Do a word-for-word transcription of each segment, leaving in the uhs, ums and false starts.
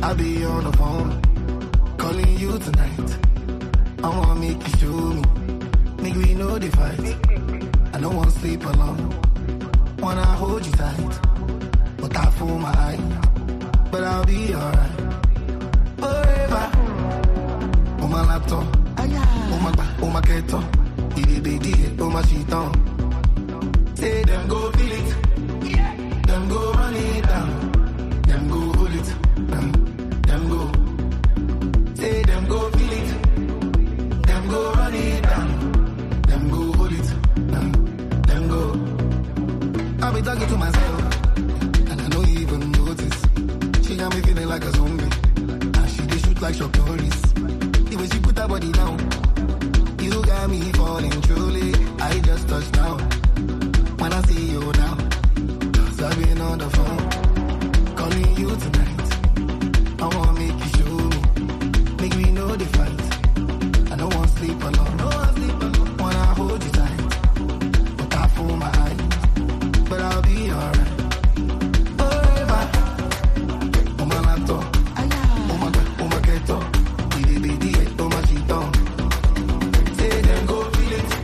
I'll be on the phone, calling you tonight. I wanna make you show me, make we know the fight. I don't wanna sleep alone, wanna hold you tight, but I fool my eye, but I'll be alright. Forever, on my laptop, on my back, on my keto, on my sheet on. Say them go feel it, them go run it down, them go hold it, them, them go. Say them go feel it, them go run it down, them go hold it, them, them go. I be talking to myself, and I don't even notice. She got me feeling like a zombie, and she dey shoot like Chuck Norris. The way she put her body down, you got me falling truly. I just touched down. When I see you now, cause I've been on the phone, calling you tonight. I wanna make you show me, make me know the fight. I don't wanna sleep alone, no, I sleep alone. Wanna hold you tight, but I fool my eyes, but I'll be alright. Forever, on my laptop, on my back, on my keto, on my sheet on. Say them go feel it,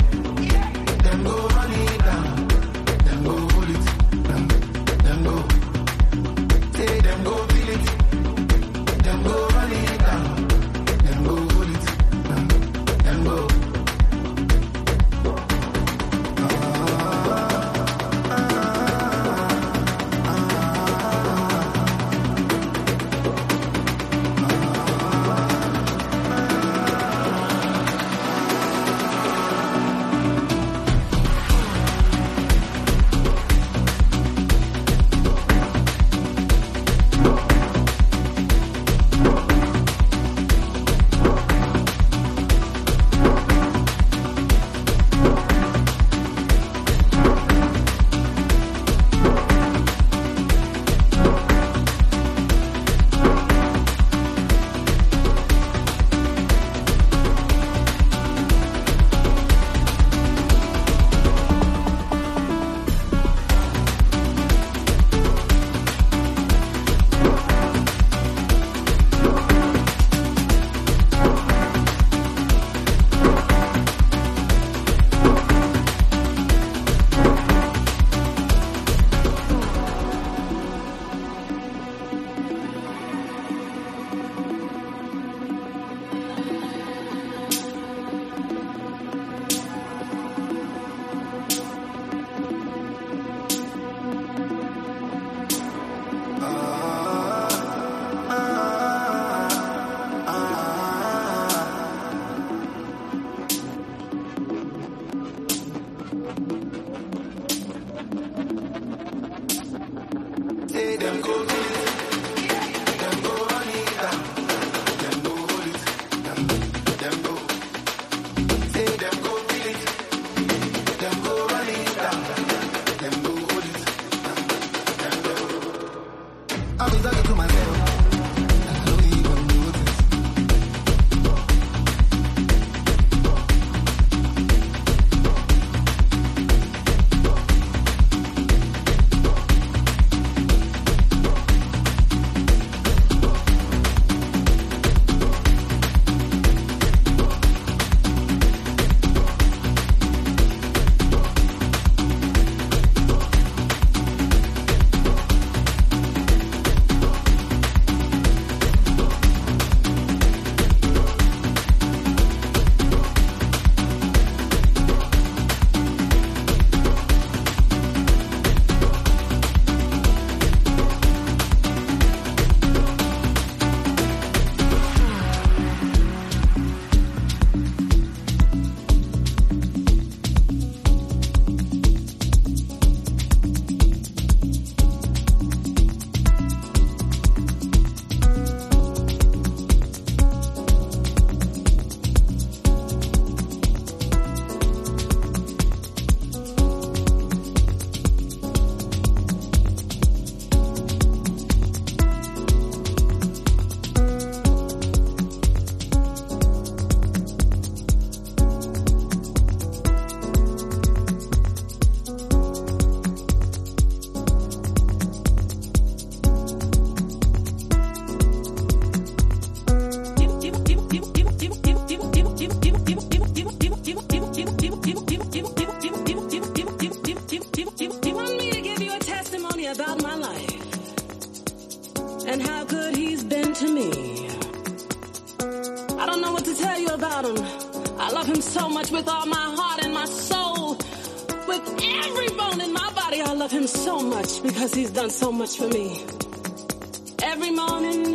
much with all my heart and my soul. With every bone in my body, I love him so much because he's done so much for me. Every morning,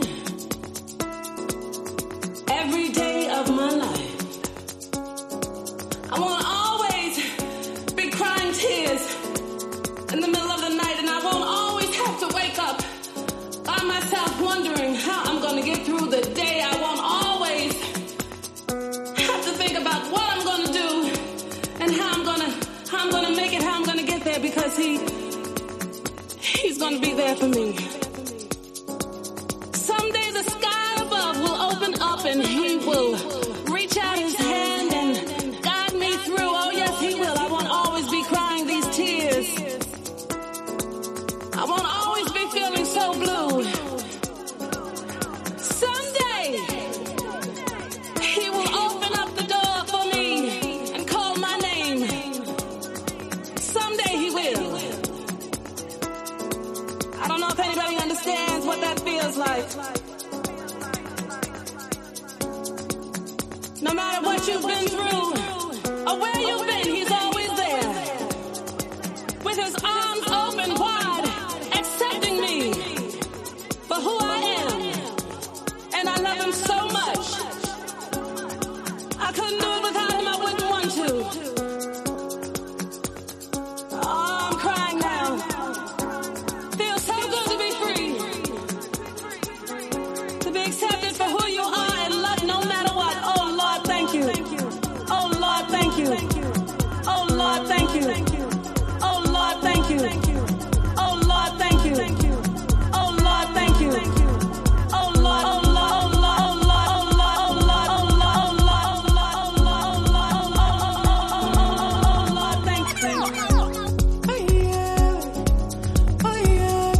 every day of my life, I won't always be crying tears in the middle of the night, and I won't always have to wake up by myself wondering how I'm going to get through the day. I won't always have to think about what I'm going to do and how I'm going to how I'm going to make it, how I'm going to get there, because he he's going to be there for me. Someday the sky above will open up and he will reach out his hand and guide me through. Oh yes, he will. I won't always be crying these tears. I won't always be feeling so blue. Someday he will open up the door for me and call my name. Someday he will. I don't know if anybody understands what that feels like. No matter what you've been through or where you've been, he's always there. With his arms open wide, accepting me for who I am. And I love him so much. I couldn't do it without him, I wouldn't want to. Oh, I'm crying now. Feels so good to be free. To be accepted for who you are and loved no matter what. Oh Lord, thank you. Oh Lord, thank you. Oh Lord, thank you. Oh Lord, thank you. Oh Lord, thank you. Oh Lord, thank you. Oh Lord, oh Lord, oh Lord, oh Lord, oh Lord, oh Lord, oh Lord, thank you. Oh yeah, oh yeah,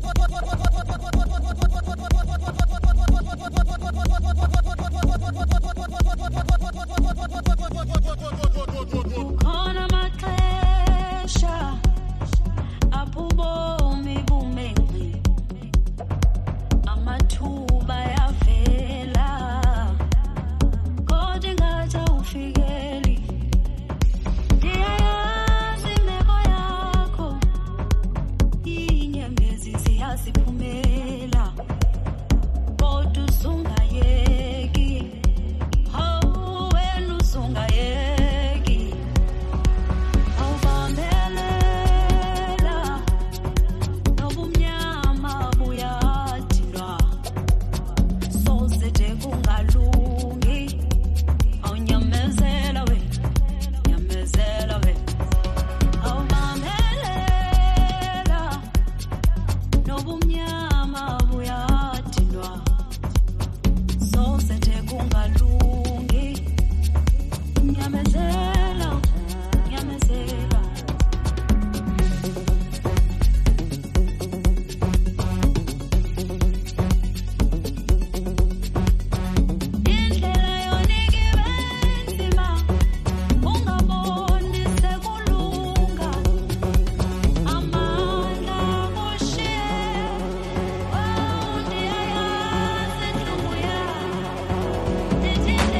Did you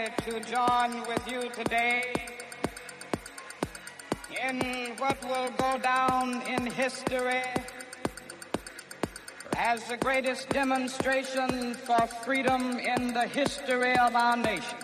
to join with you today in what will go down in history as the greatest demonstration for freedom in the history of our nation.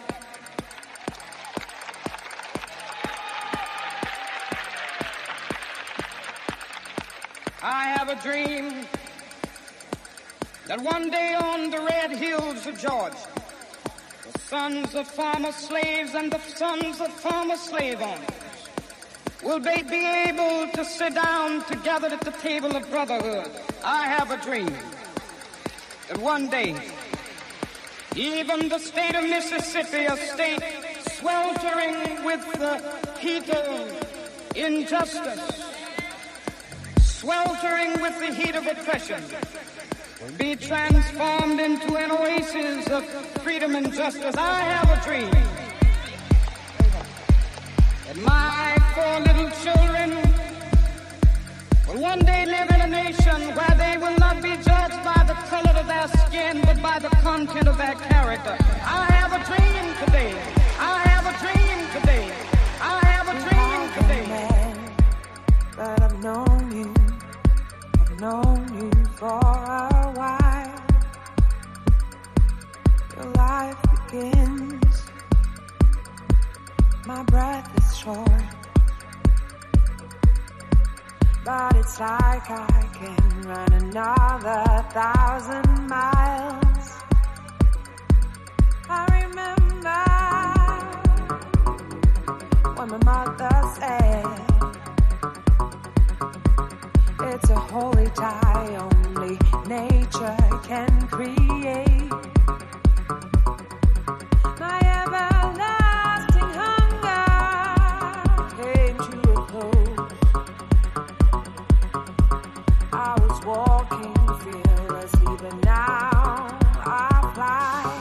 I have a dream that one day on the red hills of Georgia, the sons of former slaves and the sons of former slave owners will be, be able to sit down together at the table of brotherhood. I have a dream that one day, even the state of Mississippi, a state sweltering with the heat of injustice, sweltering with the heat of oppression, will be transformed into an oasis of freedom and justice. I have a dream that my four little children will one day live in a nation where they will not be judged by the color of their skin, but by the content of their character. I have a dream today. I have a dream today. I have a dream today. Man, but I've known you. I've known you for a while. Your life begins. My breath is short, but it's like I can run another thousand miles. I remember when my mother said, it's a holy tie only nature can create. My everlasting hunger came to a close. I was walking fearlessly, but now I fly.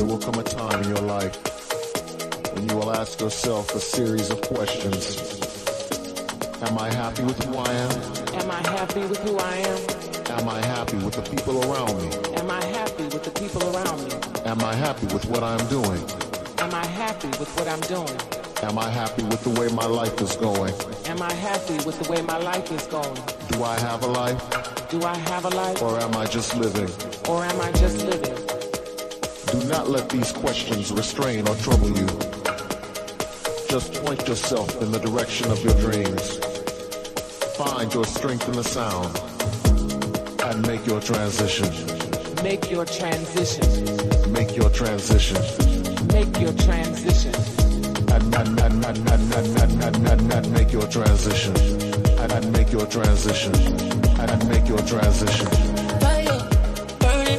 There will come a time in your life when you will ask yourself a series of questions. Am I happy with who I am? Am I happy with who I am? Am I happy with the people around me? Am I happy with the people around me? Am I happy with what I'm doing? Am I happy with what I'm doing? Am I happy with the way my life is going? Am I happy with the way my life is going? Do I have a life? Do I have a life? Or am I just living? Or am I just living? Do not let these questions restrain or trouble you. Just point yourself in the direction of your dreams. Find your strength in the sound and make your transition. Make your transition. Make your transition. Make your transition. And, and, and, and, and, and, and, and, and, and make your transition. And, and make your transition. And, and make your transition. Fire, burning.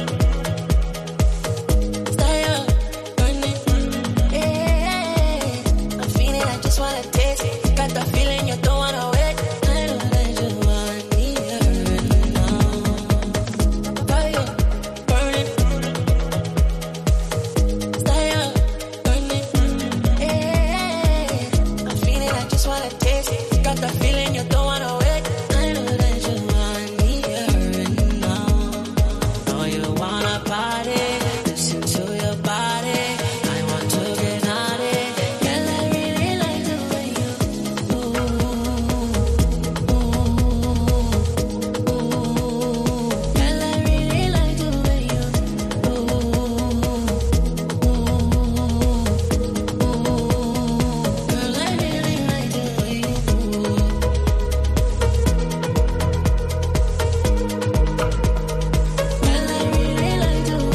Stay up, burning. Yeah, I'm feeling, I just wanna taste it. Got that feeling you don't wanna wait. I know that you want me right now. Fire, burning. Stay up, burning. Yeah, I'm feeling, I just wanna taste it. Got that feeling you don't wanna wait. I know that you want me right now. Know you wanna party, listen to your body. I want to get naughty. Girl, I really like the way you ooh, ooh, ooh. Girl, I really like the way you ooh, ooh, ooh. Girl, I really like the way you ooh. Girl, I really like the way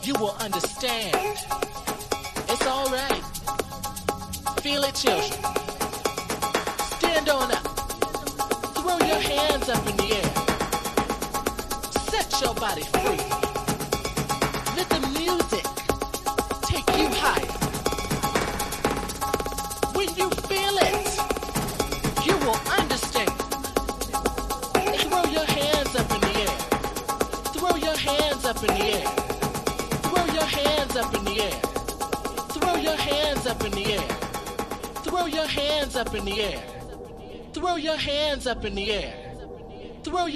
you will understand. It's all right. Feel it, children. Stand on up. Throw your hands up in the air. Set your body free. Let the music take you higher. When you feel it, you will understand. Throw your hands up in the air. Throw your hands up in the air. Throw your hands up in the air. Throw your hands up in the air. Throw your hands up in the air. Throw your hands up in the air. Throw your